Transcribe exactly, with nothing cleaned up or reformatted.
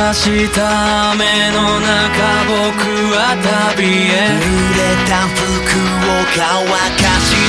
した雨の中僕は旅へ。 濡れた服を乾かし